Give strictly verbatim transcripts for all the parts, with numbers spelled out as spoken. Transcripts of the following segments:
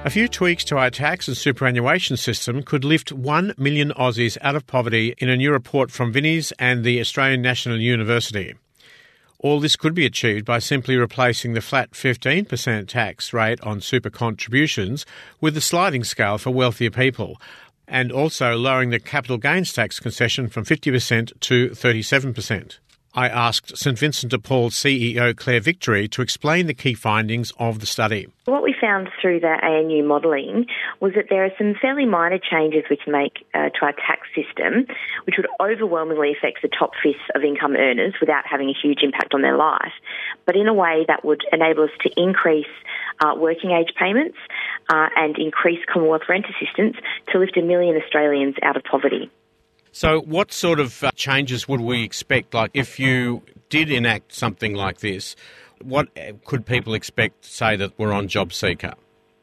A few tweaks to our tax and superannuation system could lift one million Aussies out of poverty in a new report from Vinnies and the Australian National University. All this could be achieved by simply replacing the flat fifteen percent tax rate on super contributions with a sliding scale for wealthier people, and also lowering the capital gains tax concession from fifty percent to thirty-seven percent. I asked St Vincent de Paul's C E O Claire Victory to explain the key findings of the study. What we found through the A N U modelling was that there are some fairly minor changes we can make uh, to our tax system, which would overwhelmingly affect the top fifth of income earners without having a huge impact on their life, but in a way that would enable us to increase uh, working age payments uh, and increase Commonwealth rent assistance to lift a million Australians out of poverty. So what sort of uh, changes would we expect? Like if you did enact something like this, what could people expect, say, that we're on JobSeeker?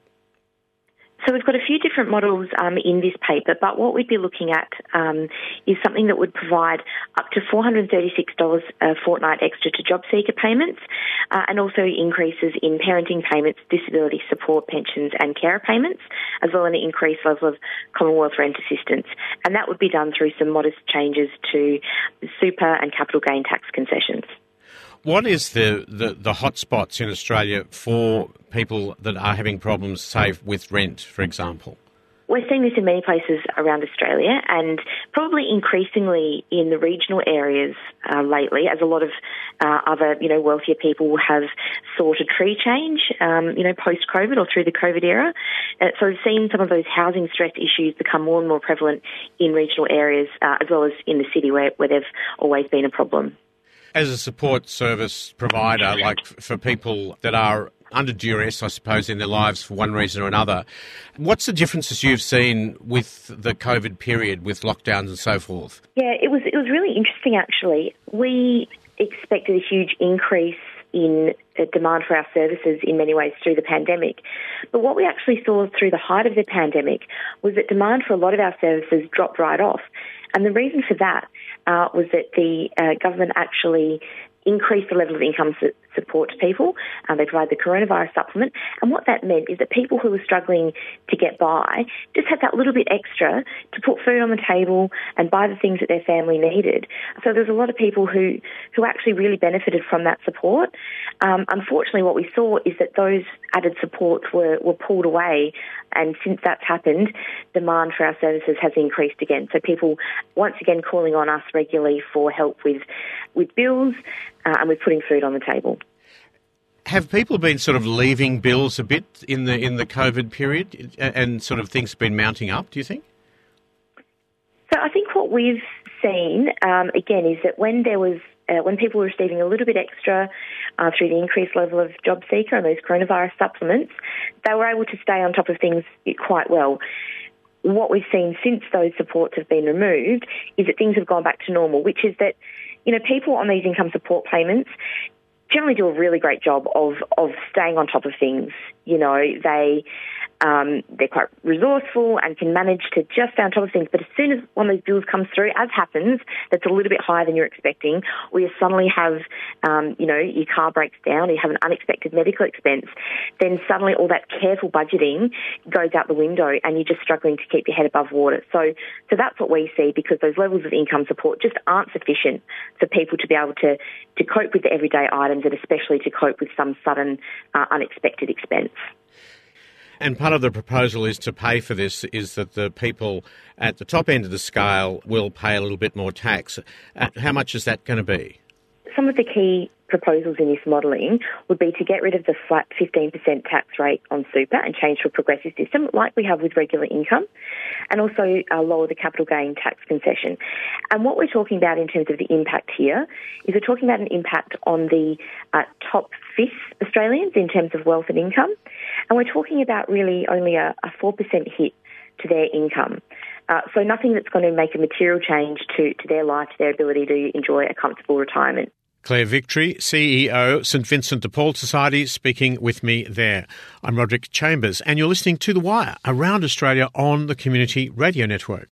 So we've got a few different models um, in this paper, but what we'd be looking at um, is something that would provide up to four hundred thirty-six dollars a fortnight extra to JobSeeker payments uh, and also increases in parenting payments, disability support pensions and carer payments, as well as an increased level of Commonwealth rent assistance. And that would be done through some modest changes to super and capital gain tax concessions. What is the, the, the hot spots in Australia for people that are having problems, say, with rent, for example? We're seeing this in many places around Australia and probably increasingly in the regional areas uh, lately, as a lot of uh, other, you know, wealthier people have sought a tree change, um, you know, post-COVID or through the COVID era. Uh, so we've seen some of those housing stress issues become more and more prevalent in regional areas uh, as well as in the city where, where they've always been a problem. As a support service provider, like for people that are under duress, I suppose, in their lives for one reason or another, what's the differences you've seen with the COVID period, with lockdowns and so forth? Yeah, it was it was really interesting, actually. We expected a huge increase in demand for our services in many ways through the pandemic. But what we actually saw through the height of the pandemic was that demand for a lot of our services dropped right off. And the reason for that uh, was that the uh, government actually increased the level of income su- support to people. Um, they provide the coronavirus supplement. And what that meant is that people who were struggling to get by just had that little bit extra to put food on the table and buy the things that their family needed. So there's a lot of people who, who actually really benefited from that support. Um, unfortunately, what we saw is that those added supports were, were pulled away. And since that's happened, demand for our services has increased again. So people, once again, calling on us regularly for help with, with bills uh, and with putting food on the table. Have people been sort of leaving bills a bit in the in the COVID period and sort of things have been mounting up, do you think? So I think what we've seen, um, again, is that when there was uh, when people were receiving a little bit extra uh, through the increased level of JobSeeker and those coronavirus supplements, they were able to stay on top of things quite well. What we've seen since those supports have been removed is that things have gone back to normal, which is that, you know, people on these income support payments generally do a really great job of, of staying on top of things. You know, they, um, they're quite resourceful and can manage to just stay on top of things. But as soon as one of those bills comes through, as happens, that's a little bit higher than you're expecting, or you suddenly have, um, you know, your car breaks down, or you have an unexpected medical expense, then suddenly all that careful budgeting goes out the window and you're just struggling to keep your head above water. So, so that's what we see, because those levels of income support just aren't sufficient for people to be able to, to cope with the everyday items and especially to cope with some sudden uh, unexpected expense. And part of the proposal is to pay for this is that the people at the top end of the scale will pay a little bit more tax. Uh, how much is that going to be? Some of the key proposals in this modelling would be to get rid of the flat fifteen percent tax rate on super and change to a progressive system like we have with regular income, and also uh, lower the capital gain tax concession. And what we're talking about in terms of the impact here is we're talking about an impact on the uh, top fifth Australians in terms of wealth and income, and we're talking about really only a, a four percent hit to their income. Uh, so nothing that's going to make a material change to, to their life, to their ability to enjoy a comfortable retirement. Claire Victory, C E O, St Vincent de Paul Society, speaking with me there. I'm Roderick Chambers, and you're listening to The Wire, around Australia on the Community Radio Network.